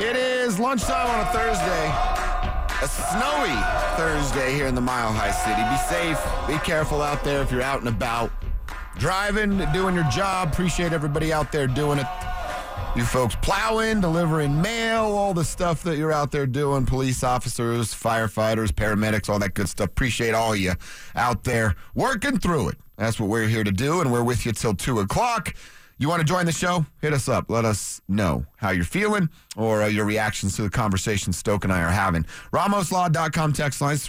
It is lunchtime on a Thursday. A snowy Thursday here in the Mile High City. Be safe. Be careful out there if you're out and about. Driving, doing your job. Appreciate everybody out there doing it. You folks plowing, delivering mail, all the stuff that you're out there doing. Police officers, firefighters, paramedics, all that good stuff. Appreciate all you out there working through it. That's what we're here to do, and we're with you till 2 o'clock. You want to join the show? Hit us up. Let us know how you're feeling or your reactions to the conversation Stoke and I are having. RamosLaw.com text lines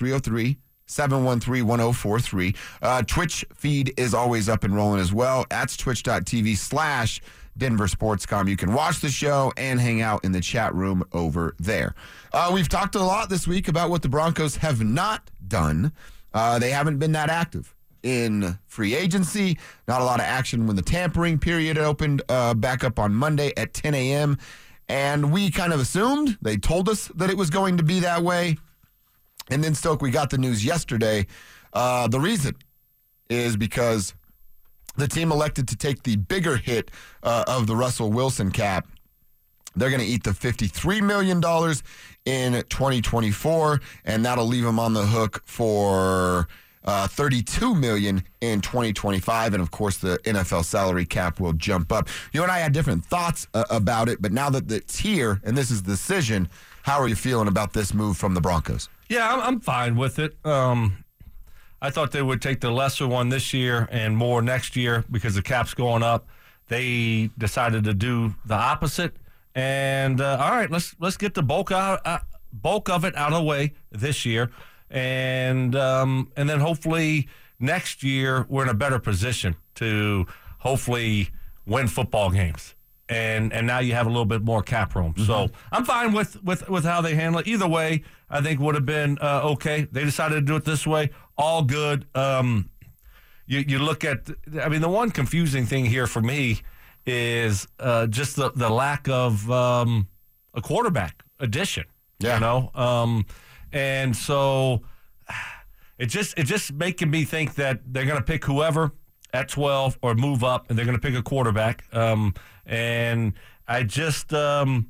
303-713-1043. Twitch feed is always up and rolling as well. That's twitch.tv/DenverSportsCom. You can watch the show and hang out in the chat room over there. We've talked a lot this week about what the Broncos have not done. They haven't been that active in free agency. Not a lot of action when the tampering period opened back up on Monday at 10 a.m. And we kind of assumed, they told us that it was going to be that way. And then, Stoke, we got the news yesterday. The reason is because the team elected to take the bigger hit of the Russell Wilson cap. They're going to eat the $53 million in 2024, and that'll leave them on the hook for $32 million in 2025, and of course the NFL salary cap will jump up. You and I had different thoughts about it, but now that it's here and this is the decision, how are you feeling about this move from the Broncos? Yeah, I'm fine with it. I thought they would take the lesser one this year and more next year because the cap's going up. They decided to do the opposite, and all right, let's get the bulk of it out of the way this year. And then hopefully next year we're in a better position to hopefully win football games. And now you have a little bit more cap room. Mm-hmm. So I'm fine with how they handle it. Either way, I think would have been okay. They decided to do it this way. All good. You look at, the one confusing thing here for me is just the lack of a quarterback addition. Yeah. You know? And so it just making me think that they're going to pick whoever at 12 or move up, and they're going to pick a quarterback. And I just I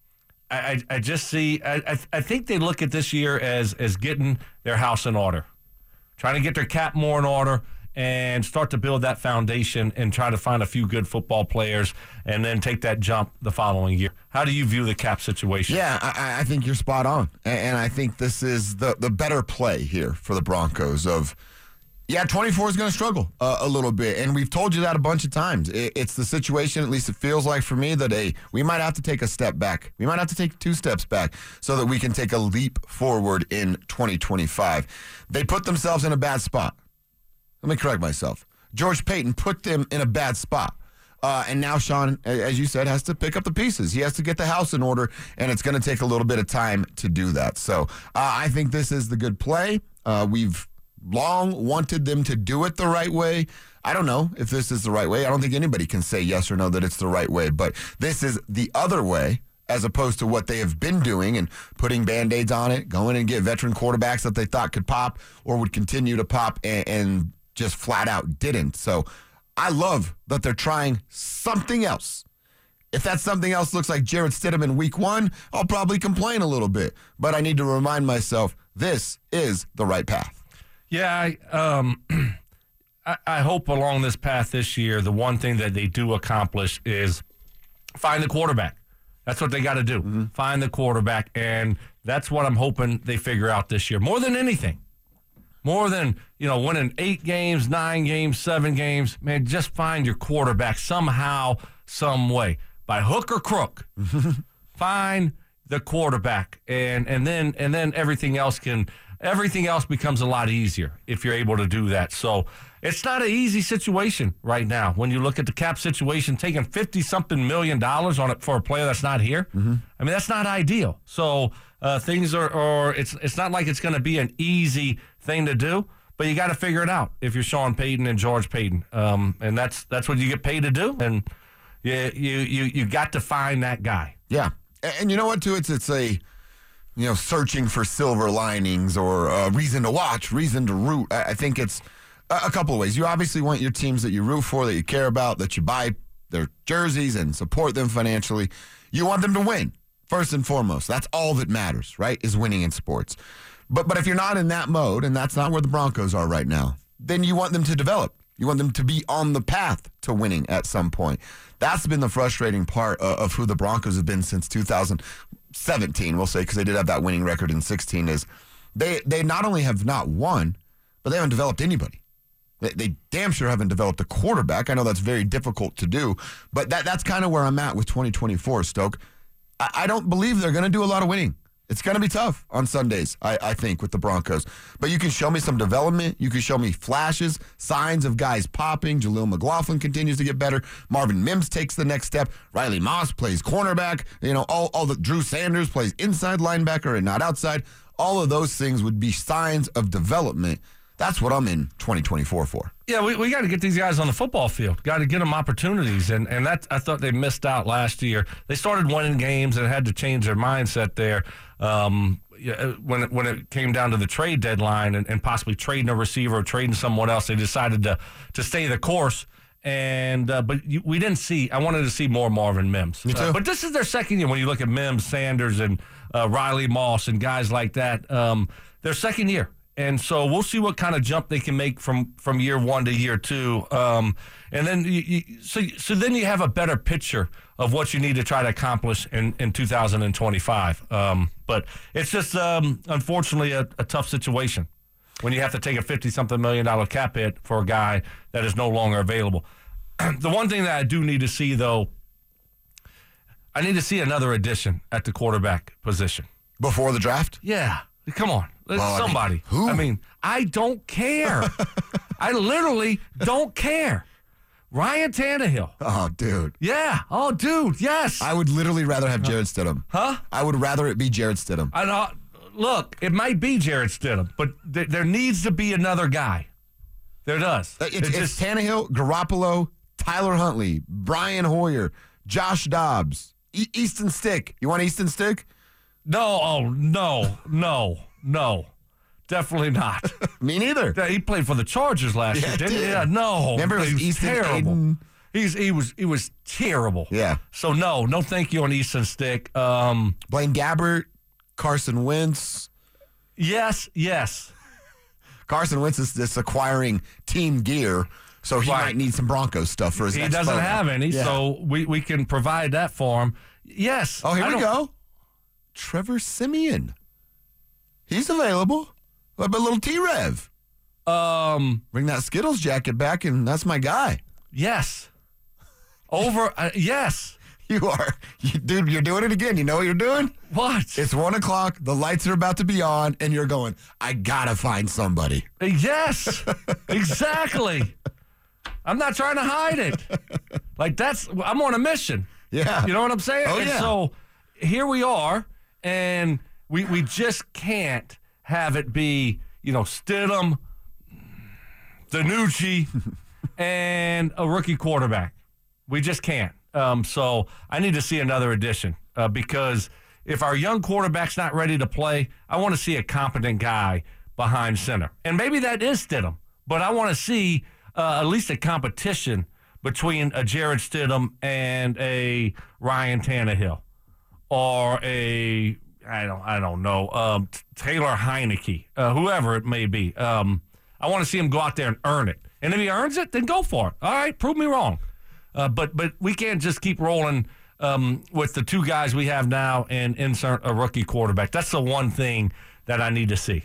see. I think they look at this year as getting their house in order, trying to get their cap more in order, and start to build that foundation and try to find a few good football players and then take that jump the following year. How do you view the cap situation? Yeah, I think you're spot on. And I think this is the better play here for the Broncos of, 24 is going to struggle a little bit. And we've told you that a bunch of times. It's the situation, at least it feels like for me, that we might have to take a step back. We might have to take 2 steps back so that we can take a leap forward in 2025. They put themselves in a bad spot. Let me correct myself. George Paton put them in a bad spot. And now Sean, as you said, has to pick up the pieces. He has to get the house in order, and it's going to take a little bit of time to do that. So I think this is the good play. We've long wanted them to do it the right way. I don't know if this is the right way. I don't think anybody can say yes or no that it's the right way, but this is the other way, as opposed to what they have been doing and putting Band-Aids on it, going and get veteran quarterbacks that they thought could pop or would continue to pop and just flat out didn't. So I love that they're trying something else. If that something else looks like Jarrett Stidham in week 1, I'll probably complain a little bit. But I need to remind myself this is the right path. Yeah, I hope along this path this year, the one thing that they do accomplish is find the quarterback. That's what they got to do. Mm-hmm. Find the quarterback, and that's what I'm hoping they figure out this year. More than anything. More than, winning 8 games, 9 games, 7 games. Man, just find your quarterback somehow, some way. By hook or crook. Find the quarterback. And then everything else becomes a lot easier if you're able to do that. So it's not an easy situation right now. When you look at the cap situation, taking $50-something million on it for a player that's not here. Mm-hmm. That's not ideal. So things are it's not like it's going to be an easy thing to do, but you got to figure it out if you're Sean Payton and George Paton. And that's what you get paid to do. And you got to find that guy. Yeah. And you know what, too? It's a, searching for silver linings or reason to watch, reason to root. I think it's a couple of ways. You obviously want your teams that you root for, that you care about, that you buy their jerseys and support them financially. You want them to win. First and foremost, that's all that matters, right, is winning in sports. But if you're not in that mode, and that's not where the Broncos are right now, then you want them to develop. You want them to be on the path to winning at some point. That's been the frustrating part of who the Broncos have been since 2017, we'll say, because they did have that winning record in 16, is they not only have not won, but they haven't developed anybody. They damn sure haven't developed a quarterback. I know that's very difficult to do, but that's kind of where I'm at with 2024, Stoke. I don't believe they're going to do a lot of winning. It's going to be tough on Sundays, I think, with the Broncos. But you can show me some development. You can show me flashes, signs of guys popping. Jaleel McLaughlin continues to get better. Marvin Mims takes the next step. Riley Moss plays cornerback. All the Drew Sanders plays inside linebacker and not outside. All of those things would be signs of development. That's what I'm in 2024 for. Yeah, we got to get these guys on the football field. Got to get them opportunities, and that I thought they missed out last year. They started winning games and had to change their mindset there when it came down to the trade deadline and possibly trading a receiver or trading someone else. They decided to stay the course. But we didn't see. I wanted to see more Marvin Mims. Me too. But this is their second year. When you look at Mims, Sanders, and Riley Moss and guys like that, their second year. And so we'll see what kind of jump they can make from year one to year two. And then so then you have a better picture of what you need to try to accomplish in 2025. But it's just, unfortunately, a tough situation when you have to take a $50-something million cap hit for a guy that is no longer available. The one thing that I do need to see, though, I need to see another addition at the quarterback position. Before the draft? Yeah. Come on. Somebody. Who? I don't care. I literally don't care. Ryan Tannehill. Oh, dude. Yeah. Oh, dude. Yes. I would literally rather have Jared Stidham. Huh? I would rather it be Jared Stidham. I know. Look, it might be Jared Stidham, but there needs to be another guy. There does. It's Tannehill, Garoppolo, Tyler Huntley, Brian Hoyer, Josh Dobbs, Easton Stick. You want Easton Stick? No. Oh, no. Definitely not. Me neither. Yeah, he played for the Chargers last year, didn't he? Yeah, no. Remember, it was Easton terrible. Aiden. He was terrible. Yeah. So no thank you on Easton Stick. Blaine Gabbert, Carson Wentz. Yes. Carson Wentz is just acquiring team gear, so he might need some Broncos stuff for his next doesn't program. have any, Yeah. so we can provide that for him. Yes. Oh, here we go. Trevor Siemian. He's available. What about little T-Rev? Bring that Skittles jacket back, and that's my guy. Yes. Yes. Dude, you're doing it again. You know what you're doing? What? It's 1 o'clock. The lights are about to be on, and you're going, I gotta find somebody. Yes. Exactly. I'm not trying to hide it. I'm on a mission. Yeah. You know what I'm saying? Oh, and yeah. so here we are, and we just can't have it be, Stidham, Danucci, and a rookie quarterback. We just can't. So I need to see another addition because if our young quarterback's not ready to play, I want to see a competent guy behind center. And maybe that is Stidham, but I want to see at least a competition between a Jared Stidham and a Ryan Tannehill or I don't know, Taylor Heineke, whoever it may be. I want to see him go out there and earn it. And if he earns it, then go for it. All right, prove me wrong. But we can't just keep rolling with the two guys we have now and insert a rookie quarterback. That's the one thing that I need to see.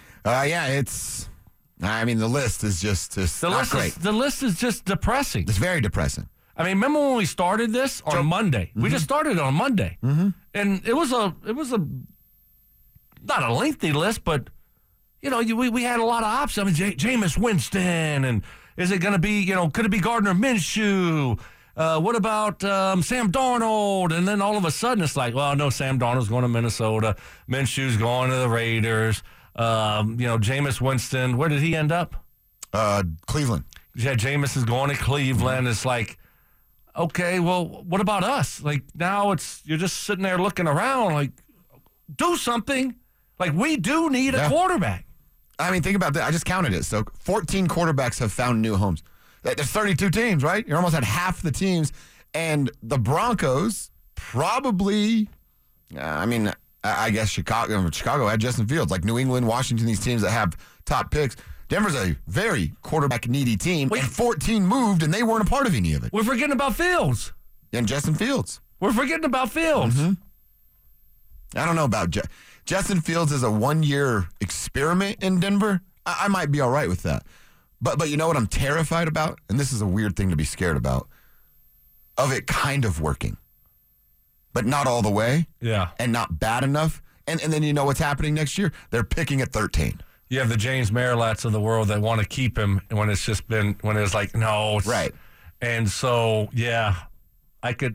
The list is just not great. The list is just depressing. It's very depressing. I mean, remember when we started this on Monday? Mm-hmm. We just started on Monday. Mm-hmm. And it was a not a lengthy list, but we had a lot of options. I mean, Jameis Winston, and is it going to be, could it be Gardner Minshew? What about Sam Darnold? And then all of a sudden it's like, well, no, Sam Darnold's going to Minnesota. Minshew's going to the Raiders. Jameis Winston, where did he end up? Cleveland. Yeah, Jameis is going to Cleveland. It's like, okay, well, what about us? Like, now you're just sitting there looking around like, do something. Like, we do need a quarterback. I mean, think about that. I just counted it. So 14 quarterbacks have found new homes. There's 32 teams, right? You're almost at half the teams. And the Broncos probably, I mean, I guess Chicago had Justin Fields, like New England, Washington, these teams that have top picks. Denver's a very quarterback-needy team, and 14 moved, and they weren't a part of any of it. We're forgetting about Fields. And Justin Fields. We're forgetting about Fields. I don't know about Justin Fields as a one-year experiment in Denver. I might be all right with that. But you know what I'm terrified about? And this is a weird thing to be scared about. Of it kind of working. But not all the way. Yeah. And not bad enough. And then you know what's happening next year? They're picking at 13. You have the James Marilats of the world that want to keep him when it's like, no. Right. And so, yeah, I could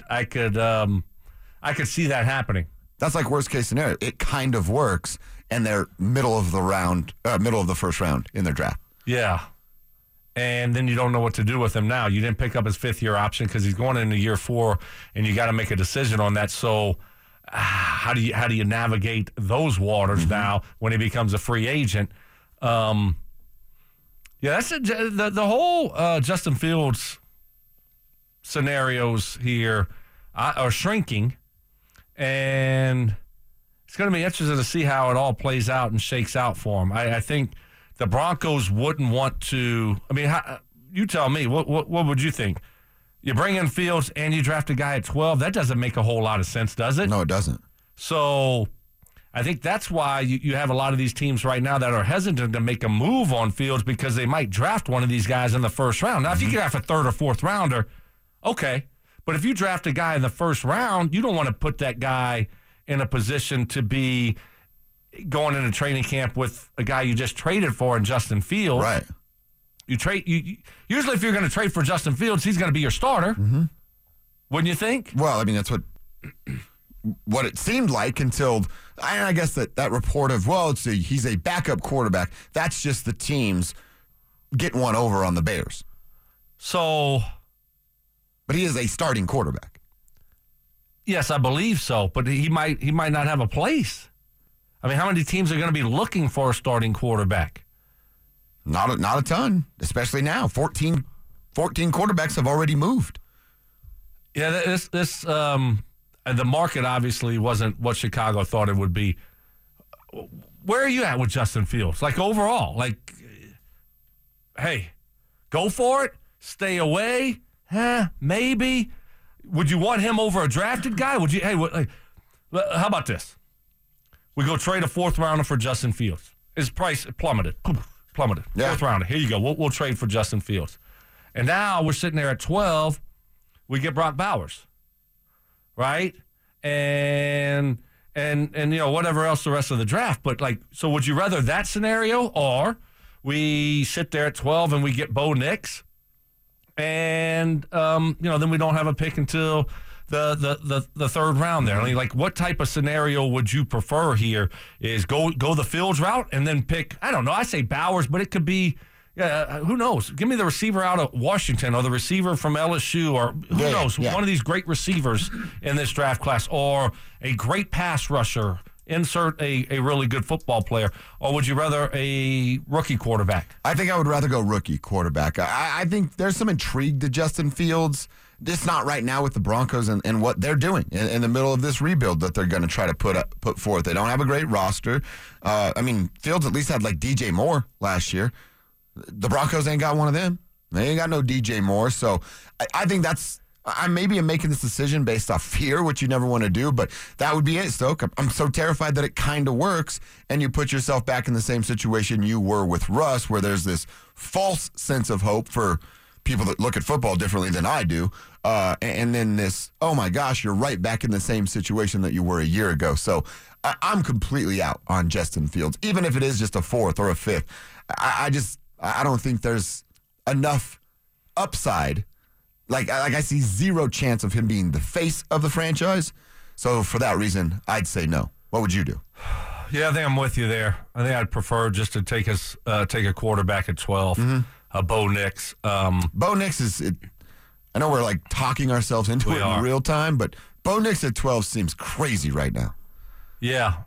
see that happening. That's like worst case scenario. It kind of works, and they're middle of the first round in their draft. Yeah. And then you don't know what to do with him now. You didn't pick up his fifth-year option because he's going into year 4, and you got to make a decision on that. So how do you navigate those waters now when he becomes a free agent? Yeah, that's the whole Justin Fields scenarios here are shrinking, and it's going to be interesting to see how it all plays out and shakes out for him. I think the Broncos wouldn't want to. I mean, you tell me. What would you think? You bring in Fields and you draft a guy at 12. That doesn't make a whole lot of sense, does it? No, it doesn't. So I think that's why you have a lot of these teams right now that are hesitant to make a move on Fields because they might draft one of these guys in the first round. Now, if you draft a third or fourth rounder, okay. But if you draft a guy in the first round, you don't want to put that guy in a position to be going into training camp with a guy you just traded for in Justin Fields. Right. Usually if you're going to trade for Justin Fields, he's going to be your starter. Wouldn't you think? Well, I mean, that's what it seemed like until I guess that report of, well, he's a backup quarterback. That's just the teams getting one over on the Bears. So, but he is a starting quarterback. Yes, I believe so, but he might not have a place. I mean, how many teams are going to be looking for a starting quarterback? Not a ton, especially now. 14 quarterbacks have already moved. Yeah, the market obviously wasn't what Chicago thought it would be. Where are you at with Justin Fields? Like overall, like, hey, go for it, stay away, maybe. Would you want him over a drafted guy? Would you? Hey, how about this? We go trade a fourth rounder for Justin Fields. His price plummeted. Yeah. Fourth rounder. Here you go. We'll trade for Justin Fields. And now we're sitting there at 12. We get Brock Bowers, right? And whatever else the rest of the draft. But so would you rather that scenario, or we sit there at 12 and we get Bo Nix, and then we don't have a pick until the third round there. I mean, what type of scenario would you prefer here? Is go the Fields route and then pick, I don't know, I say Bowers, but it could be, who knows? Give me the receiver out of Washington or the receiver from LSU or who knows? Yeah. One of these great receivers in this draft class, or a great pass rusher. Insert a really good football player. Or would you rather a rookie quarterback? I think I would rather go rookie quarterback. I think there's some intrigue to Justin Fields. Just not right now with the Broncos and what they're doing in the middle of this rebuild that they're going to try to put forth. They don't have a great roster. Fields at least had DJ Moore last year. The Broncos ain't got one of them. They ain't got no DJ Moore. So I think I maybe am making this decision based off fear, which you never want to do, but that would be it, Stoke. I'm so terrified that it kind of works, and you put yourself back in the same situation you were with Russ, where there's this false sense of hope for people that look at football differently than I do, and then this, oh my gosh, you're right back in the same situation that you were a year ago. So I'm completely out on Justin Fields, even if it is just a fourth or a fifth. I don't think there's enough upside. I see zero chance of him being the face of the franchise. So for that reason, I'd say no. What would you do? Yeah, I think I'm with you there. I think I'd prefer just to take a quarterback at 12. Bo Nix. Bo Nix is. I know we're talking ourselves into it in real time, but Bo Nix at 12 seems crazy right now. Yeah,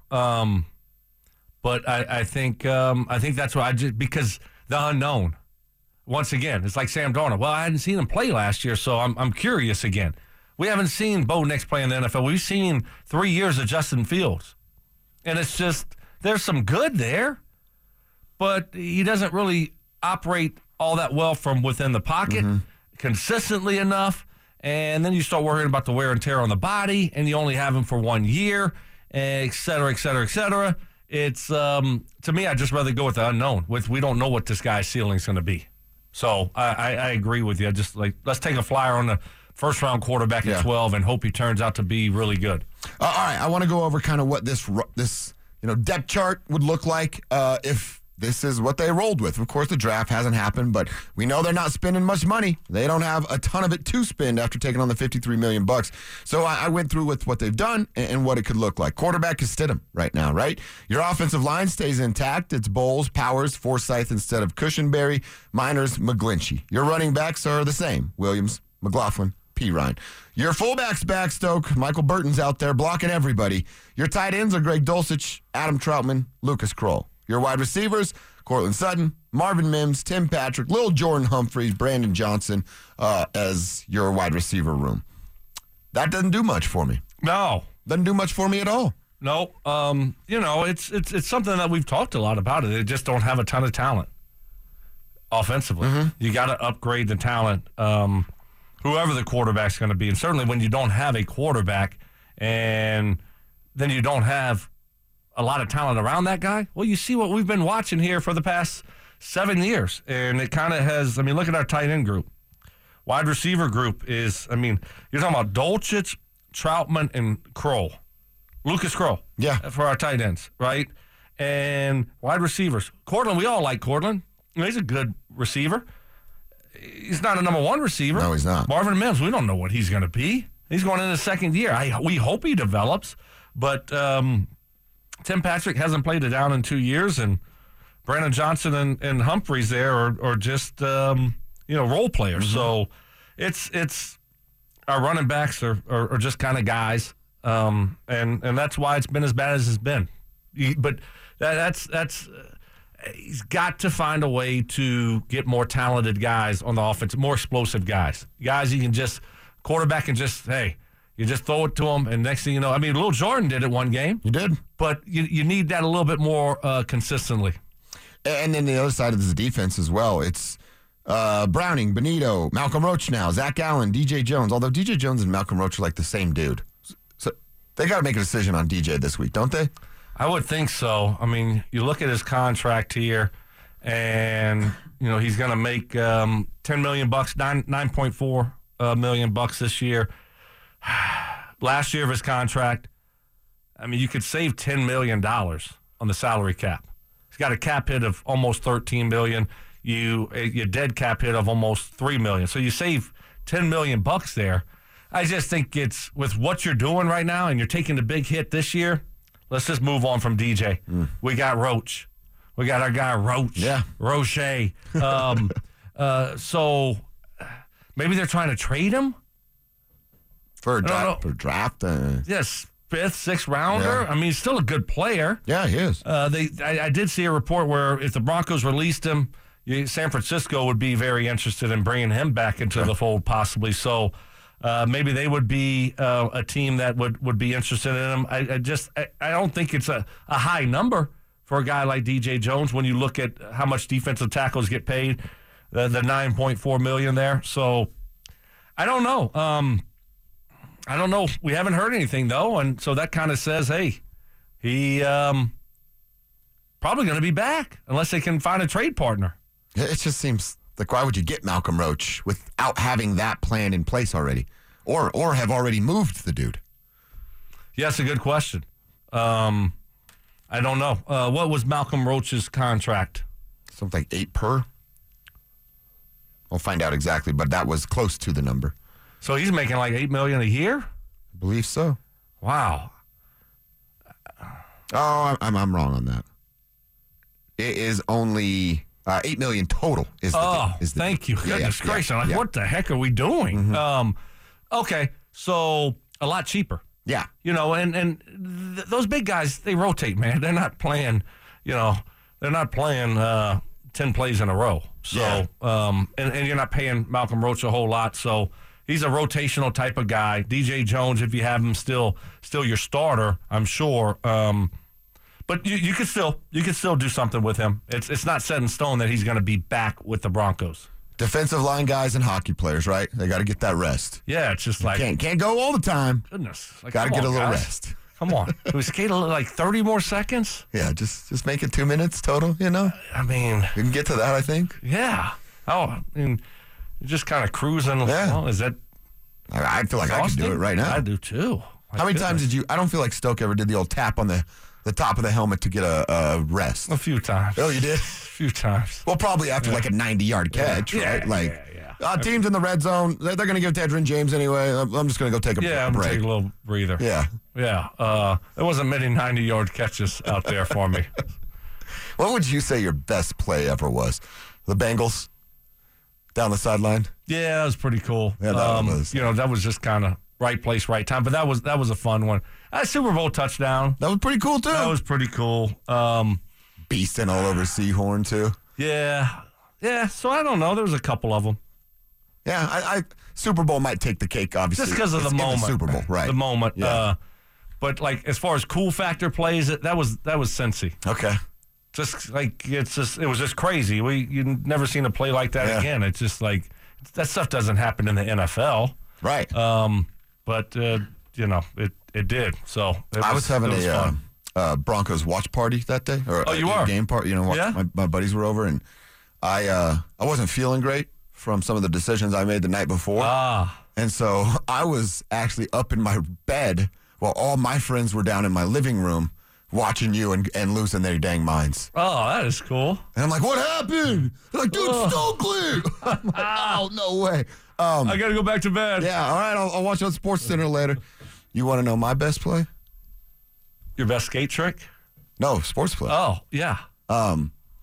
but I think that's why because the unknown. Once again, it's like Sam Darnold. Well, I hadn't seen him play last year, so I'm curious again. We haven't seen Bo Nix play in the NFL. We've seen 3 years of Justin Fields. And it's just, there's some good there, but he doesn't really operate all that well from within the pocket consistently enough. And then you start worrying about the wear and tear on the body, and you only have him for 1 year, et cetera, et cetera, et cetera. It's, to me, I'd just rather go with the unknown. We don't know what this guy's ceiling's going to be. So I agree with you. I just let's take a flyer on the first-round quarterback at 12 and hope he turns out to be really good. All right, I want to go over kind of what this depth chart would look like if this is what they rolled with. Of course, the draft hasn't happened, but we know they're not spending much money. They don't have a ton of it to spend after taking on the $53 million. So I went through with what they've done and what it could look like. Quarterback is Stidham right now, right? Your offensive line stays intact. It's Bowles, Powers, Forsythe instead of Cushenberry, Miners, McGlinchey. Your running backs are the same. Williams, McLaughlin, Pirine. Your fullbacks back, Stoke. Michael Burton's out there blocking everybody. Your tight ends are Greg Dulcich, Adam Troutman, Lucas Kroll. Your wide receivers, Cortland Sutton, Marvin Mims, Tim Patrick, Lil Jordan Humphreys, Brandon Johnson as your wide receiver room. That doesn't do much for me. No. Doesn't do much for me at all. No. It's something that we've talked a lot about. They just don't have a ton of talent offensively. You got to upgrade the talent, whoever the quarterback's going to be. And certainly when you don't have a quarterback and then you don't have a lot of talent around that guy, well, you see what we've been watching here for the past 7 years. And it kind of has, look at our tight end group. Wide receiver group is, you're talking about Dulcich, Troutman, and Kroll. Lucas Kroll. Yeah. For our tight ends, right? And wide receivers. Cortland, we all like Cortland. He's a good receiver. He's not a number one receiver. No, he's not. Marvin Mims, we don't know what he's going to be. He's going in his second year. We hope he develops, but Tim Patrick hasn't played it down in 2 years, and Brandon Johnson and Humphreys there are just role players. So it's our running backs are just kind of guys, and that's why it's been as bad as it's been. But that's he's got to find a way to get more talented guys on the offense, more explosive guys you can just quarterback and just you just throw it to them, and next thing you know, Lil Jordan did it one game. You did. But you need that a little bit more consistently. And then the other side of this defense as well, it's Browning, Benito, Malcolm Roach now, Zach Allen, DJ Jones. Although DJ Jones and Malcolm Roach are like the same dude. So they got to make a decision on DJ this week, don't they? I would think so. You look at his contract here, and he's going to make $10 million, $9.4 million this year. Last year of his contract, you could save $10 million on the salary cap. He's got a cap hit of almost $13 million. Your dead cap hit of almost $3 million. So you save $10 million there. I just think it's with what you're doing right now, and you're taking the big hit this year. Let's just move on from DJ. We got Roach. We got our guy Roach. Yeah, Roche. So maybe they're trying to trade him. For a draft? Yes, 5th, 6th rounder. Yeah. He's still a good player. Yeah, he is. I did see a report where if the Broncos released him, San Francisco would be very interested in bringing him back into the fold possibly. So maybe they would be a team that would be interested in him. I don't think it's a high number for a guy like DJ Jones when you look at how much defensive tackles get paid, the $9.4 million there. So I don't know. We haven't heard anything, though, and so that kind of says, hey, he probably going to be back unless they can find a trade partner. It just seems like, why would you get Malcolm Roach without having that plan in place already, or have already moved the dude? Yeah, that's a good question. I don't know. What was Malcolm Roach's contract? Something like 8 per. I'll find out exactly, but that was close to the number. So he's making like $8 million a year? I believe so. Wow. Oh, I'm wrong on that. It is only $8 million total. Thank you. Goodness gracious. I'm like, what the heck are we doing? Okay, so a lot cheaper. Yeah. Those big guys, they rotate, man. They're not playing, they're not playing 10 plays in a row. So, and you're not paying Malcolm Roach a whole lot. So, He's a rotational type of guy. DJ Jones, if you have him still your starter, I'm sure. But you could still do something with him. It's not set in stone that he's going to be back with the Broncos. Defensive line guys and hockey players, right? They got to get that rest. Yeah, it's just like Can't go all the time. Goodness, Got to get a little rest. Come on, can we skate like 30 more seconds? Yeah, just make it 2 minutes total. I mean, we can get to that. I think. Yeah. Oh, I mean, you're just kind of cruising. Yeah. Well, is that? I feel like I could do it right now. I do too. How many times did you? I don't feel like Stoke ever did the old tap on the top of the helmet to get a rest. A few times. Oh, you did? A few times. Well, probably after like a 90-yard catch, right? Like, teams in the red zone, they're going to give to Edgerrin James anyway. I'm just going to go take a break. I'm going to take a little breather. Yeah. Yeah. There wasn't many 90-yard catches out there for me. What would you say your best play ever was? The Bengals down the sideline? Yeah, that was pretty cool. Yeah, that was. That was just kind of right place, right time. But that was a fun one. Super Bowl touchdown. That was pretty cool, too. That was pretty cool. Beasting all over Seahorn, too. Yeah. Yeah, so I don't know. There was a couple of them. Yeah, I Super Bowl might take the cake, obviously. Just because of the moment. Super Bowl, right. The moment. Yeah. But, like, as far as cool factor plays, that was Cincy. Okay. Just, like, it was just crazy. You never seen a play like that again. It's just, like, that stuff doesn't happen in the NFL. Right. But, it did. So I was having a Broncos watch party that day. Or you were? Game party. My buddies were over, and I wasn't feeling great from some of the decisions I made the night before. And so I was actually up in my bed while all my friends were down in my living room watching you and losing their dang minds. Oh, that is cool. And I'm like, what happened? They're like, dude, Stokely. I'm like, oh, no way. I got to go back to bed. Yeah, all right, I'll watch on Sports Center later. You want to know my best play? Your best skate trick? No, sports play. Oh, yeah. I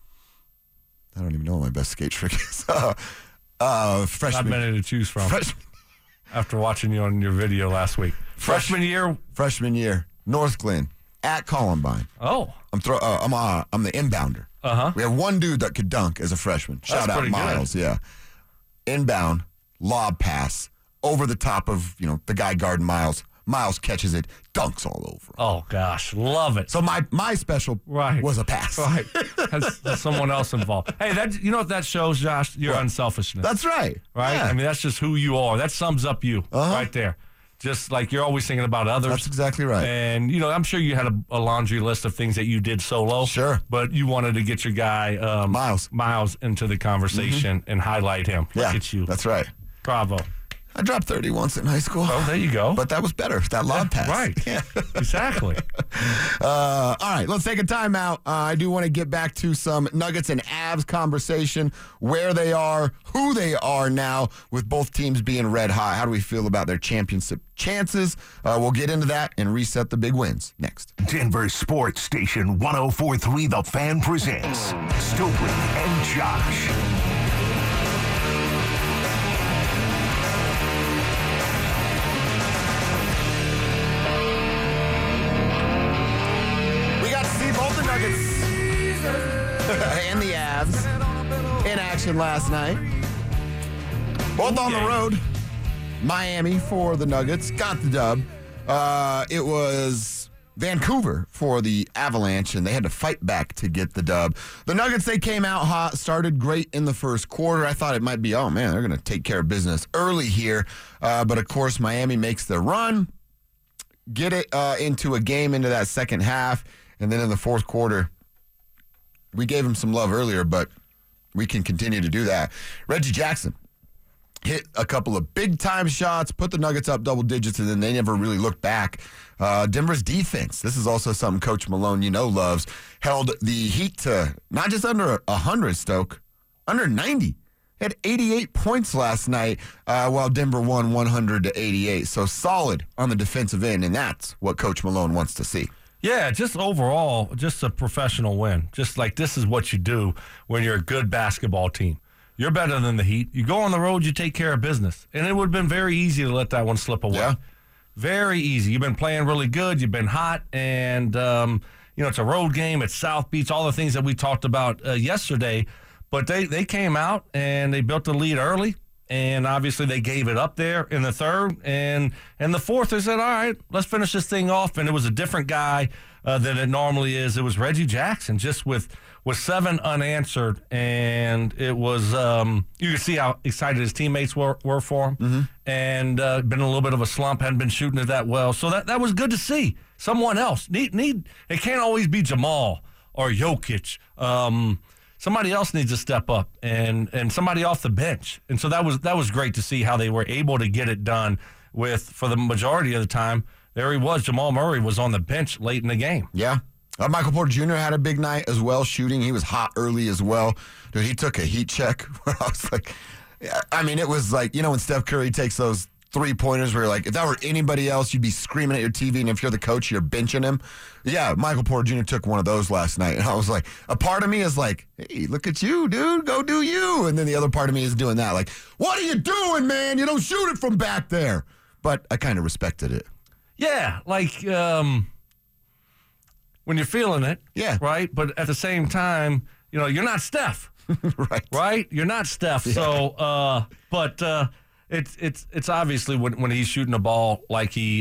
don't even know what my best skate trick is. Freshman. Not many to choose from. After watching you on your video last week. Freshman year? Freshman year. North Glen at Columbine. Oh. I'm the inbounder. Uh-huh. We have one dude that could dunk as a freshman. Shout out Miles, good. Yeah. Inbound, lob pass, over the top of, the guy guarding Miles. Miles catches it, dunks all over. Oh, gosh. Love it. So my special was a pass. Right. Has someone else involved. Hey, you know what that shows, Josh? Your unselfishness. That's right. Right? Yeah. I mean, that's just who you are. That sums up you right there. Just like you're always thinking about others. That's exactly right. And, I'm sure you had a laundry list of things that you did solo. Sure. But you wanted to get your guy, Miles into the conversation and highlight him. Look at you. That's right. Bravo. I dropped 30 once in high school. Oh, there you go. But that was better, that lob pass. Right. Yeah. Exactly. All right, let's take a timeout. I do want to get back to some Nuggets and Avs conversation, where they are, who they are now, with both teams being red hot. How do we feel about their championship chances? We'll get into that and reset the big wins next. Denver Sports Station 104.3 The Fan presents Stokely and Josh. And the Avs in action last night. Both on the road. Miami for the Nuggets. Got the dub. It was Vancouver for the Avalanche, and they had to fight back to get the dub. The Nuggets, they came out hot, started great in the first quarter. I thought it might be, oh, man, they're going to take care of business early here. But, of course, Miami makes the run, get it into a game into that second half, and then in the fourth quarter, we gave him some love earlier, but we can continue to do that. Reggie Jackson hit a couple of big-time shots, put the Nuggets up double digits, and then they never really looked back. Denver's defense, this is also something Coach Malone, loves, held the Heat to not just under 100, Stoke, under 90. Had 88 points last night while Denver won 100-88. So solid on the defensive end, and that's what Coach Malone wants to see. Yeah, just overall, just a professional win. Just like this is what you do when you're a good basketball team. You're better than the Heat. You go on the road, you take care of business. And it would have been very easy to let that one slip away. Yeah. Very easy. You've been playing really good. You've been hot. And, it's a road game. It's South Beach, all the things that we talked about yesterday. But they came out and they built the lead early. and obviously they gave it up there in the third. And the fourth, they said, all right, let's finish this thing off. And it was a different guy than it normally is. It was Reggie Jackson, just with 7 unanswered. And it was, you could see how excited his teammates were for him. And been in a little bit of a slump, hadn't been shooting it that well. So that was good to see. Someone else. It can't always be Jamal or Jokic. Somebody else needs to step up and somebody off the bench. And so that was great to see how they were able to get it done for the majority of the time. There he was. Jamal Murray was on the bench late in the game. Yeah. Michael Porter Jr. had a big night as well, shooting. He was hot early as well. Dude, he took a heat check where I was like, I mean, it was like, when Steph Curry takes those 3-pointers where you're like, if that were anybody else, you'd be screaming at your TV, and if you're the coach, you're benching him. Yeah, Michael Porter Jr. took one of those last night, and I was like, a part of me is like, hey, look at you, dude, go do you. And then the other part of me is doing that, like, what are you doing, man? You don't shoot it from back there. But I kind of respected it. Yeah, like when you're feeling it, yeah, right? But at the same time, you're not Steph. Right? You're not Steph. Yeah. So, but it's obviously when he's shooting the ball like he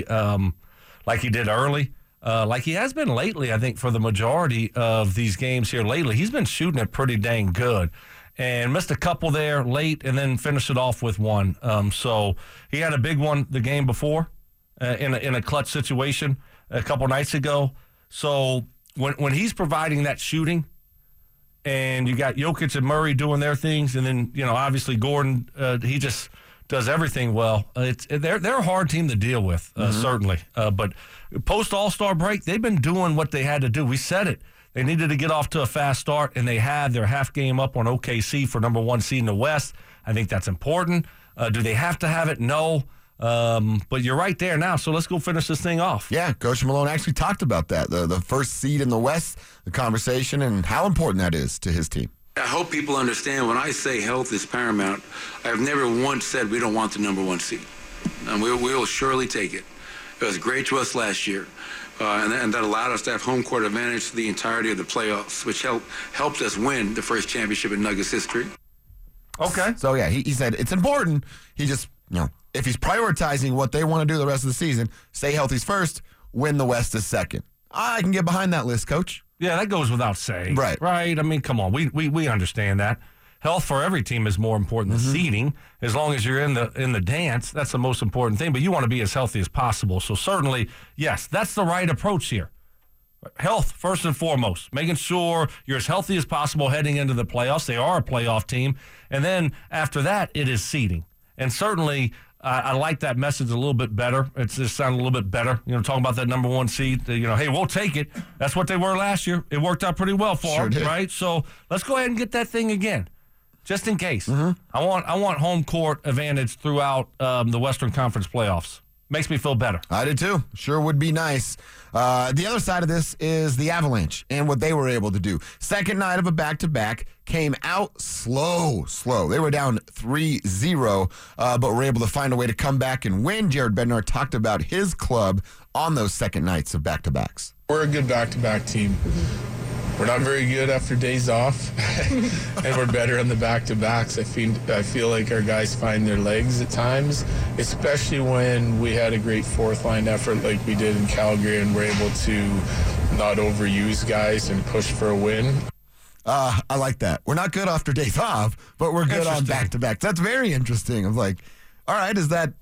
did early, like he has been lately. I think for the majority of these games here lately, he's been shooting it pretty dang good, and missed a couple there late, and then finished it off with one. So he had a big one the game before, in a clutch situation a couple nights ago. So when he's providing that shooting, and you got Jokic and Murray doing their things, and then obviously Gordon, he just does everything well. They're a hard team to deal with, certainly. But post All-Star break, they've been doing what they had to do. We said it. They needed to get off to a fast start, and they had their half game up on OKC for number 1 seed in the West. I think that's important. Do they have to have it? No. But you're right there now, so let's go finish this thing off. Yeah, Coach Malone actually talked about that, the first seed in the West, the conversation, and how important that is to his team. I hope people understand when I say health is paramount, I've never once said we don't want the number 1 seed. And we will surely take it. It was great to us last year. And that allowed us to have home court advantage for the entirety of the playoffs, which helped us win the first championship in Nuggets history. Okay. So, yeah, he said it's important. He just, if he's prioritizing what they want to do the rest of the season, stay healthy first, win the West is second. I can get behind that list, Coach. Yeah, that goes without saying. Right. Right? I mean, come on. We understand that. Health for every team is more important than seeding. As long as you're in the dance, that's the most important thing. But you want to be as healthy as possible. So certainly, yes, that's the right approach here. Health first and foremost, making sure you're as healthy as possible heading into the playoffs. They are a playoff team. And then after that, it is seeding. And certainly, I like that message a little bit better. It just sounded a little bit better. Talking about that number 1 seed. Hey, we'll take it. That's what they were last year. It worked out pretty well for them, right? So let's go ahead and get that thing again, just in case. I want home court advantage throughout the Western Conference playoffs. Makes me feel better. I did too. Sure would be nice. The other side of this is the Avalanche and what they were able to do. Second night of a back-to-back, came out slow. They were down 3-0, but were able to find a way to come back and win. Jared Bednar talked about his club on those second nights of back-to-backs. We're a good back-to-back team. We're not very good after days off, and we're better on the back-to-backs. I feel like our guys find their legs at times, especially when we had a great fourth-line effort like we did in Calgary, and we're able to not overuse guys and push for a win. I like that. We're not good after days off, but we're good on back-to-backs. That's very interesting. I'm like, all right, is that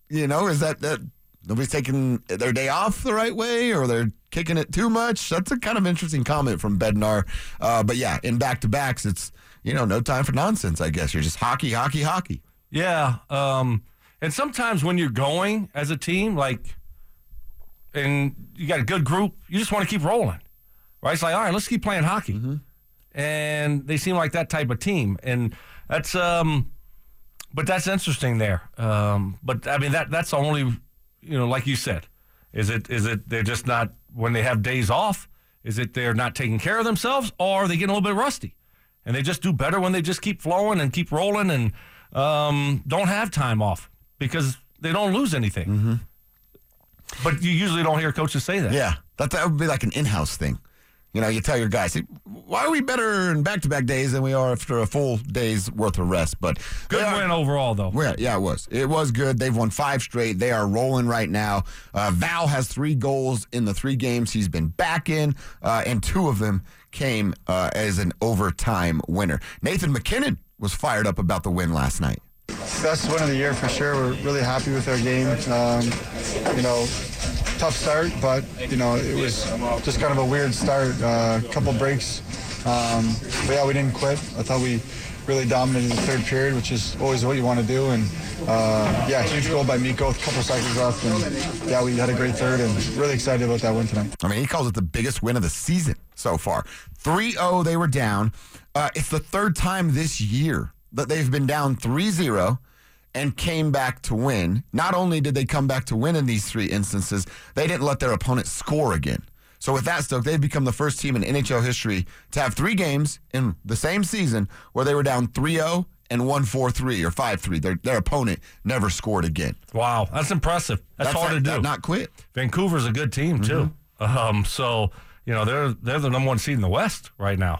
nobody's taking their day off the right way, or they're kicking it too much? That's a kind of interesting comment from Bednar. But yeah, in back-to-backs, it's, no time for nonsense, I guess. You're just hockey. Yeah. And sometimes when you're going as a team, and you got a good group, you just want to keep rolling, right? It's like, all right, let's keep playing hockey. And they seem like that type of team. And that's, but that's interesting there. But I mean, that's the only, like you said, is it they're just not, when they have days off, is it they're not taking care of themselves, or are they getting a little bit rusty? And they just do better when they just keep flowing and keep rolling and don't have time off because they don't lose anything. But you usually don't hear coaches say that. Yeah, that would be like an in-house thing. You tell your guys, why are we better in back-to-back days than we are after a full day's worth of rest? But Good win overall, though. Yeah, it was. It was good. They've won 5 straight. They are rolling right now. Val has 3 goals in the 3 games he's been back in, and 2 of them came as an overtime winner. Nathan McKinnon was fired up about the win last night. Best win of the year for sure. We're really happy with our game. Tough start, but it was just kind of a weird start. A couple breaks, but yeah, we didn't quit. I thought we really dominated the third period, which is always what you want to do. And huge goal by Mikko with a couple seconds left, and yeah, we had a great third, and really excited about that win tonight. I mean, he calls it the biggest win of the season so far. 3-0, they were down. It's the 3rd time this year that they've been down 3-0 and came back to win. Not only did they come back to win in these 3 instances, they didn't let their opponent score again. So with that, Stoke, they've become the first team in NHL history to have 3 games in the same season where they were down 3-0 and won 4-3 or 5-3. Their opponent never scored again. Wow, that's impressive. That's hard to do. Not quit. Vancouver's a good team, too. So, they're the number 1 seed in the West right now.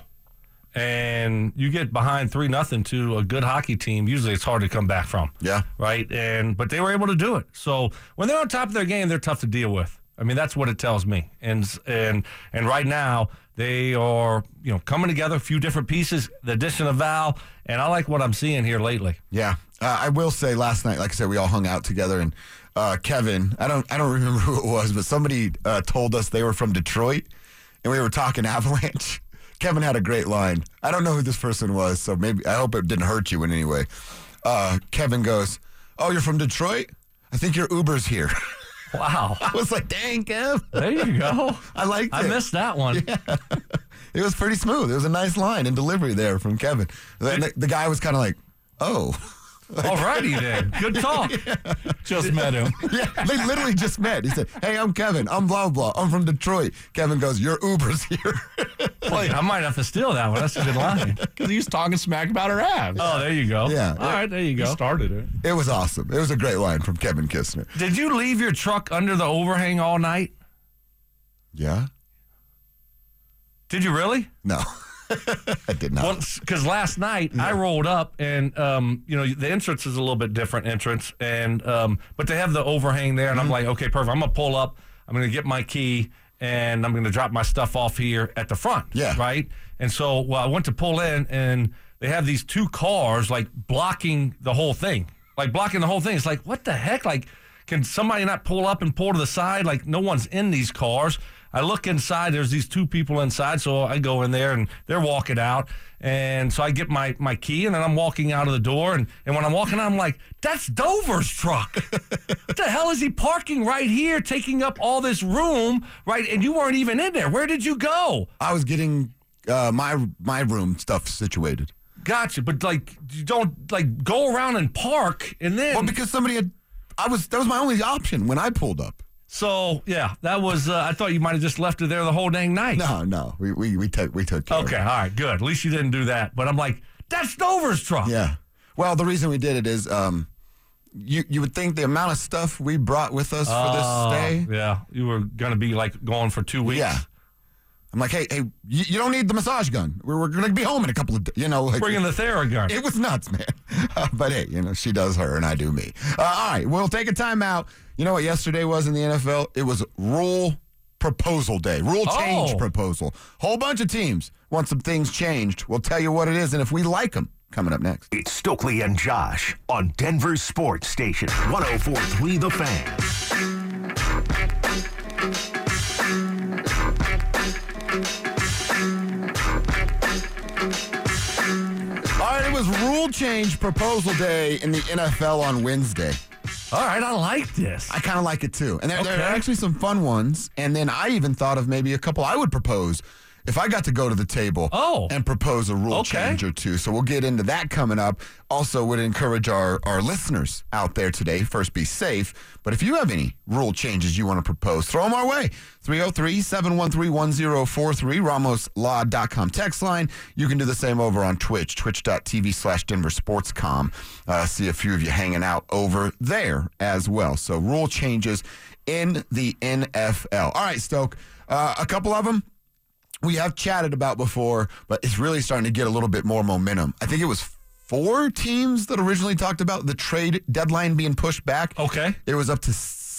And you get behind 3-0 to a good hockey team, usually it's hard to come back from. Yeah. Right? But they were able to do it. So when they're on top of their game, they're tough to deal with. I mean, that's what it tells me. And right now, they are, coming together, a few different pieces, the addition of Val, and I like what I'm seeing here lately. Yeah. I will say last night, like I said, we all hung out together, and Kevin, I don't remember who it was, but somebody told us they were from Detroit, and we were talking Avalanche. Kevin had a great line. I don't know who this person was, so maybe I hope it didn't hurt you in any way. Kevin goes, "Oh, you're from Detroit? I think your Uber's here." Wow. I was like, dang, Kev. There you go. I liked it. I missed that one. Yeah. It was pretty smooth. It was a nice line and delivery there from Kevin. The guy was kind of like, oh. All righty then. Good talk. Yeah. Just met him. Yeah, they literally just met. He said, "Hey, I'm Kevin. I'm blah, blah. I'm from Detroit." Kevin goes, "Your Uber's here." Well, I might have to steal that one. That's a good line. Because he was talking smack about our abs. Oh, there you go. Yeah. All right, there you go. He started it. It was awesome. It was a great line from Kevin Kistner. Did you leave your truck under the overhang all night? Yeah? Did you really? No. I did not. Well, because last night I rolled up and, the entrance is a little bit different entrance, and but they have the overhang there, and I'm like, okay, perfect. I'm going to pull up. I'm going to get my key, and I'm going to drop my stuff off here at the front. Yeah. Right? And so I went to pull in, and they have these 2 cars, like, blocking the whole thing. It's like, what the heck? Like, can somebody not pull up and pull to the side? Like, no one's in these cars. I look inside, there's these 2 people inside, so I go in there, and they're walking out. And so I get my key, and then I'm walking out of the door. And when I'm walking out, I'm like, that's Dover's truck. What the hell is he parking right here, taking up all this room, right? And you weren't even in there. Where did you go? I was getting my room stuff situated. Gotcha. But, like, you don't, like, go around and park, and then... Well, because that was my only option when I pulled up. So, yeah, that was, I thought you might have just left it there the whole dang night. No, we took care of it. Okay, all right, good. At least you didn't do that. But I'm like, that's Dover's truck. Yeah. Well, the reason we did it is you would think the amount of stuff we brought with us for this stay. Yeah, you were going to be, like, going for 2 weeks. Yeah. I'm like, hey, you don't need the massage gun. We're going to be home in a couple of days, like. Bringing the Theragun. It was nuts, man. But, hey, she does her and I do me. All right, we'll take a timeout. You know what yesterday was in the NFL? It was rule proposal day, rule change proposal. Whole bunch of teams want some things changed. We'll tell you what it is and if we like them. Coming up next. It's Stokely and Josh on Denver's Sports Station, 104.3 The Fan. All right, it was rule change proposal day in the NFL on Wednesday. All right, I like this. I kind of like it too. And there are actually some fun ones. And then I even thought of maybe a couple I would propose if I got to go to the table and propose a rule change or two. So we'll get into that coming up. Also would encourage our listeners out there today, first be safe. But if you have any rule changes you want to propose, throw them our way. 303-713-1043, RamosLaw.com text line. You can do the same over on Twitch, twitch.tv/DenverSportsCom. See a few of you hanging out over there as well. So rule changes in the NFL. All right, Stoke, a couple of them. we have chatted about before, but it's really starting to get a little bit more momentum. I think it was 4 teams that originally talked about the trade deadline being pushed back. Okay. It was up to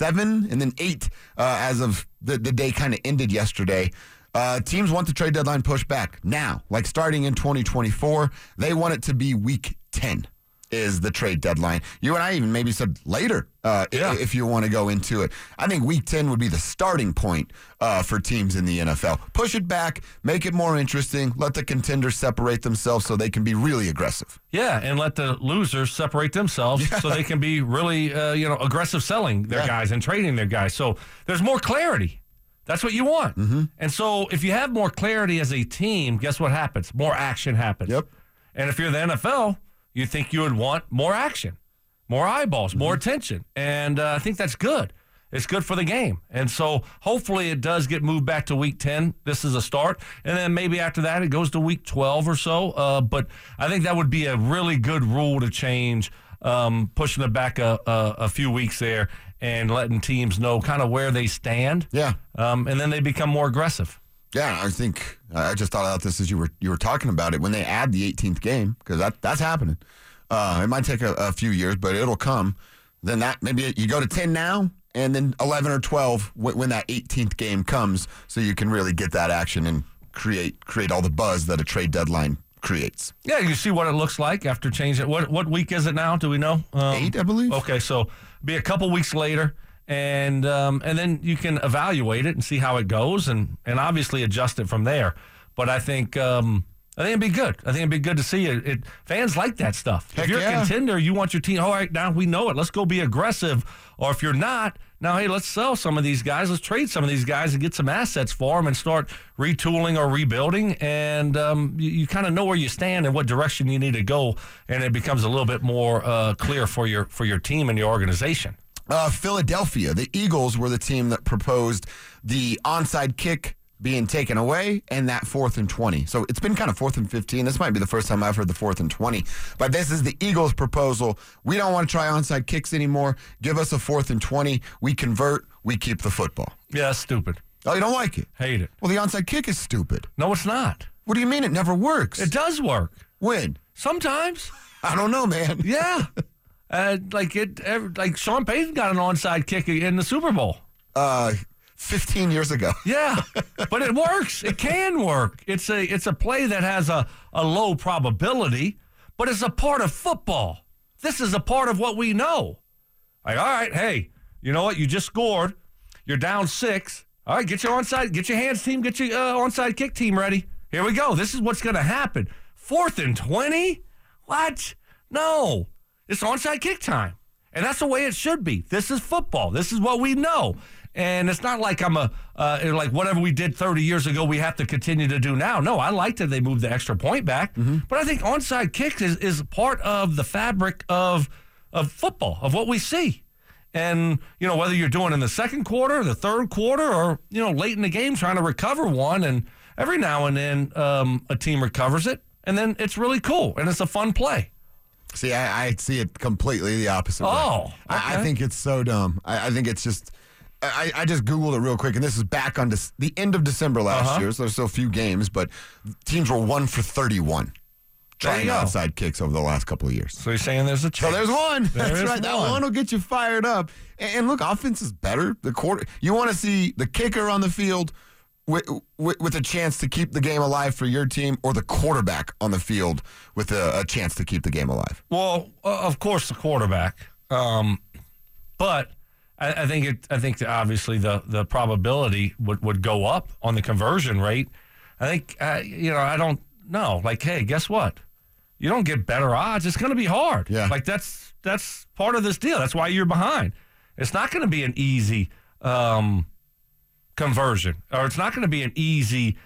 7 and then 8 as of the day kind of ended yesterday. Teams want the trade deadline pushed back now, like starting in 2024. They want it to be week 10 is the trade deadline. You and I even maybe said later if you want to go into it. I think week 10 would be the starting point for teams in the NFL. Push it back, make it more interesting, let the contenders separate themselves so they can be really aggressive. Yeah, and let the losers separate themselves so they can be really aggressive selling their guys and trading their guys. So there's more clarity. That's what you want. And so if you have more clarity as a team, guess what happens? More action happens. Yep. And if you're the NFL, you think you would want more action, more eyeballs, more attention. And I think that's good. It's good for the game. And so hopefully it does get moved back to week 10. This is a start. And then maybe after that it goes to week 12 or so. But I think that would be a really good rule to change, pushing it back a few weeks there and letting teams know kind of where they stand. Yeah. And then they become more aggressive. Yeah, I think I just thought about this as you were talking about it. When they add the 18th game, because that's happening. It might take a few years, but it'll come. Then that maybe you go to 10 now, and then 11 or 12 when that 18th game comes, so you can really get that action and create all the buzz that a trade deadline creates. Yeah, you see what it looks like after changing it. What week is it now? Do we know? 8, I believe. Okay, so be a couple weeks later. And then you can evaluate it and see how it goes, and obviously adjust it from there. But I think it'd be good. I think it'd be good to see it. Fans like that stuff. Heck if you're a contender, you want your team. All right, now we know it. Let's go be aggressive. Or if you're not, now hey, let's sell some of these guys. Let's trade some of these guys and get some assets for them and start retooling or rebuilding. And you kind of know where you stand and what direction you need to go, and it becomes a little bit more clear for your team and your organization. Philadelphia, the Eagles were the team that proposed the onside kick being taken away and that 4th and 20. So it's been kind of 4th and 15. This might be the first time I've heard the 4th and 20. But this is the Eagles' proposal. We don't want to try onside kicks anymore. Give us a 4th and 20. We convert. We keep the football. Yeah, that's stupid. Oh, you don't like it? Hate it. Well, the onside kick is stupid. No, it's not. What do you mean it never works? It does work. When? Sometimes. I don't know, man. Yeah. Like Sean Payton got an onside kick in the Super Bowl. 15 years ago. Yeah, but it works. It can work. It's a play that has a low probability, but it's a part of football. This is a part of what we know. Like, all right, hey, you know what? You just scored. You're down 6. All right, get your hands team, get your onside kick team ready. Here we go. This is what's going to happen. 4th and 20? What? No. It's onside kick time. And that's the way it should be. This is football. This is what we know. And it's not like I'm like whatever we did 30 years ago, we have to continue to do now. No, I like that they moved the extra point back. But I think onside kicks is part of the fabric of football, of what we see. And, whether you're doing in the second quarter, the third quarter, or, late in the game trying to recover one. And every now and then a team recovers it. And then it's really cool. And it's a fun play. See, I see it completely the opposite way. Okay. I think it's so dumb. I think it's just, I just Googled it real quick, and this is back on the end of December last year, so there's still a few games, but teams were 1 for 31 trying outside kicks over the last couple of years. So you're saying there's a chance. So there's one. That's right. One. That one will get you fired up. And look, offense is better. You want to see the kicker on the field with a chance to keep the game alive for your team, or the quarterback on the field with a chance to keep the game alive? Well, of course, the quarterback. But I think obviously the probability would go up on the conversion rate. I think I don't know. Like, hey, guess what? You don't get better odds. It's going to be hard. Yeah. Like that's part of this deal. That's why you're behind. It's not going to be an easy conversion, or it's not going to be an easy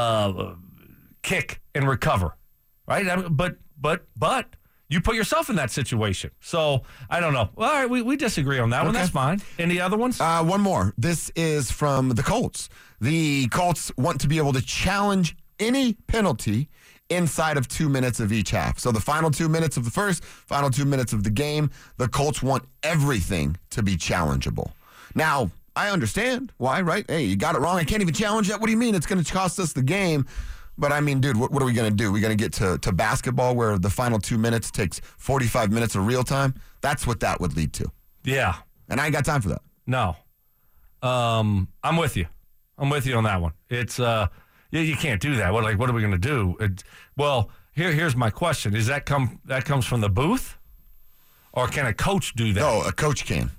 kick and recover, right? But you put yourself in that situation. So I don't know. All right, we disagree on that one. That's fine. Any other ones? One more. This is from the Colts. The Colts want to be able to challenge any penalty inside of 2 minutes of each half. So the final 2 minutes of the first, final 2 minutes of the game, the Colts want everything to be challengeable. Now, I understand why, right? Hey, you got it wrong. I can't even challenge that. What do you mean? It's going to cost us the game. But, I mean, dude, what are we going to do? We're going to get to basketball where the final 2 minutes takes 45 minutes of real time? That's what that would lead to. Yeah. And I ain't got time for that. No. I'm with you. I'm with you on that one. It's you can't do that. What are we going to do? Here's my question. Is that comes from the booth? Or can a coach do that? No, a coach can.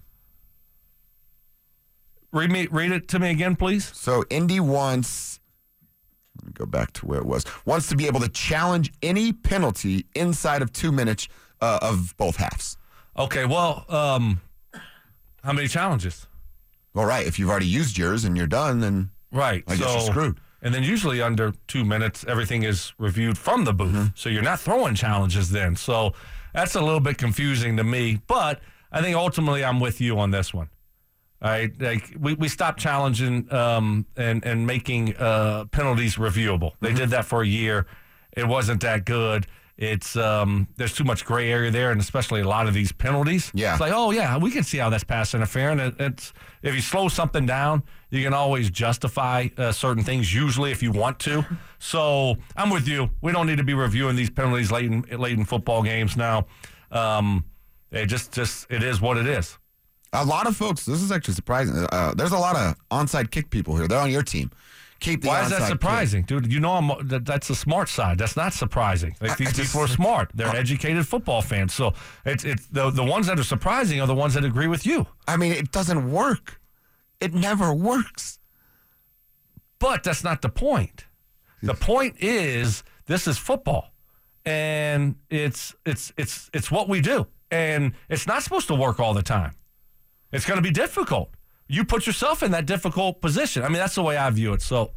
Read it to me again, please. So Indy wants, let me go back to where it was, wants to be able to challenge any penalty inside of 2 minutes of both halves. Okay, well, how many challenges? All right, if you've already used yours and you're done, then right. I guess you're screwed. And then usually under 2 minutes, everything is reviewed from the booth. So you're not throwing challenges then. So that's a little bit confusing to me. But I think ultimately I'm with you on this one. All right, like we stopped challenging and making penalties reviewable. They did that for a year. It wasn't that good. It's there's too much gray area there, and especially a lot of these penalties. Yeah, it's like, oh yeah, we can see how that's pass interference. It's if you slow something down, you can always justify certain things. Usually, if you want to. So I'm with you. We don't need to be reviewing these penalties late in football games now. It just it is what it is. A lot of folks, this is actually surprising. There's a lot of onside kick people here. They're on your team. Keep the Why is that surprising, dude? You know, that's the smart side. That's not surprising. Like, these people are smart. They're educated football fans. So it's the ones that are surprising are the ones that agree with you. I mean, it doesn't work. It never works. But that's not the point. The point is this is football, and it's what we do, and it's not supposed to work all the time. It's going to be difficult. You put yourself in that difficult position. I mean, that's the way I view it. So,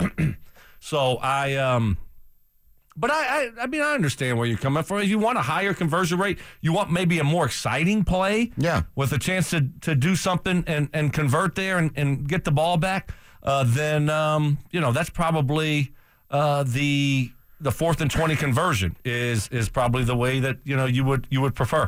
I mean, I understand where you're coming from. If you want a higher conversion rate, you want maybe a more exciting play, with a chance to do something and convert there and get the ball back. Then that's probably the 4th and 20 conversion is probably the way that you would prefer.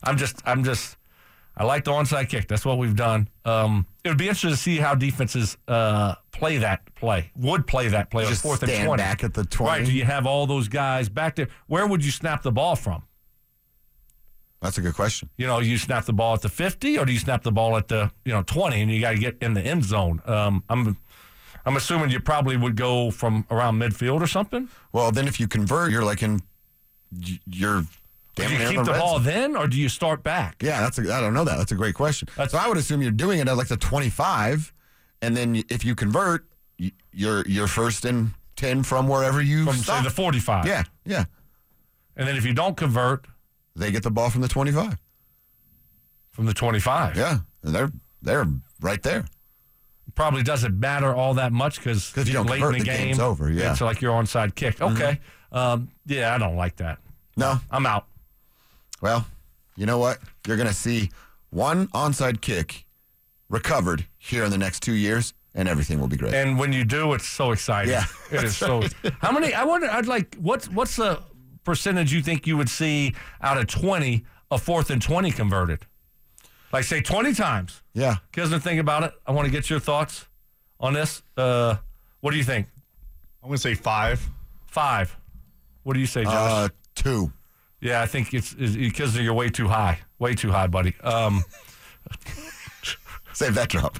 I like the onside kick. That's what we've done. It would be interesting to see how defenses would play that play Just on 4th and 20. Stand back at the 20. Right, do you have all those guys back there? Where would you snap the ball from? That's a good question. You snap the ball at the 50, or do you snap the ball at the 20, and you got to get in the end zone? I'm assuming you probably would go from around midfield or something. Well, then if you convert, you're you're do you keep the ball then, or do you start back? Yeah, I don't know that. That's a great question. So I would assume you're doing it at the 25, and then if you convert, you're 1st and 10 from wherever you stop. Say the 45. Yeah. And then if you don't convert, they get the ball from the 25. From the 25. Yeah, and they're right there. Probably doesn't matter all that much because you don't late convert, in the game's game. over. Yeah, it's like your onside kick. Okay. I don't like that. No, I'm out. Well, you know what? You're going to see one onside kick recovered here in the next 2 years, and everything will be great. And when you do, it's so exciting. Yeah, it is so. How many? I wonder. What's the percentage you think you would see out of 20 a 4th and 20 converted? Like say 20 times. Yeah. Kisner, think about it. I want to get your thoughts on this. What do you think? I'm going to say 5. 5. What do you say, Josh? 2. Yeah, I think it's because you're way too high. Way too high, buddy. Save that drop.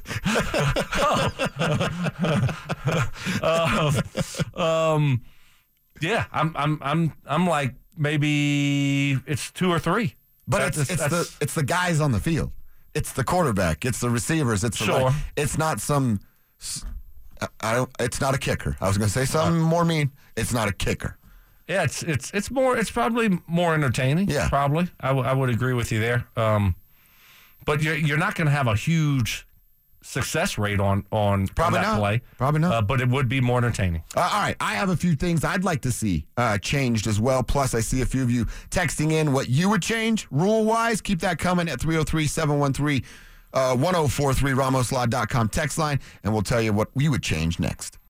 Yeah, I'm like maybe it's 2 or 3. But it's the guys on the field. It's the quarterback. It's the receivers. It's it's not some. It's not a kicker. I was going to say something more mean. It's not a kicker. Yeah, it's more. It's probably more entertaining. Yeah, probably. I would agree with you there. But you're not going to have a huge success rate on that play. Probably not. But it would be more entertaining. All right, I have a few things I'd like to see changed as well. Plus, I see a few of you texting in what you would change rule-wise. Keep that coming at 303-713-1043, RamosLaw.com text line, and we'll tell you what we would change next.